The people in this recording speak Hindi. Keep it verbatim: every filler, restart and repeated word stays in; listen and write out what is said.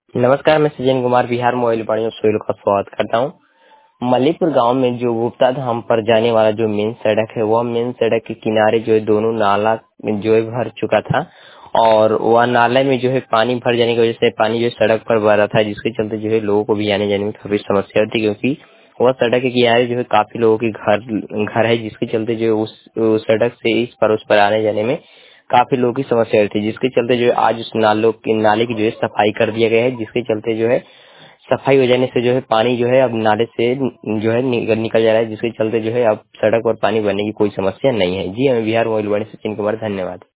नमस्कार, मैं सज्जन कुमार बिहार मोबाइल वाणिज्य सोहेल का स्वागत करता हूं। मल्लीपुर गांव में जो गुप्ता धाम पर जाने वाला जो मेन सड़क है, वह मेन सड़क के किनारे जो है दोनों नाला जो है भर चुका था और वह नाले में जो है पानी भर जाने की वजह से पानी जो है सड़क पर बह रहा था, जिसके चलते जो है लोगों को भी आने जाने में काफी समस्या होती, क्योंकि वह सड़क के किनारे जो है काफी लोगों के घर घर है, जिसके चलते जो है उस, उस सड़क से इस पर उस पर आने जाने में काफी लोगों की समस्या रहती है, जिसके चलते जो है आज उस नालों की नाले की जो है सफाई कर दिया गया है, जिसके चलते जो है सफाई हो जाने से जो है पानी जो है अब नाले से जो है निकल निकल जा रहा है, जिसके चलते जो है अब सड़क और पानी बनने की कोई समस्या नहीं है। जी हमें बिहार मोबाइल वाणी सचिन कुमार, धन्यवाद।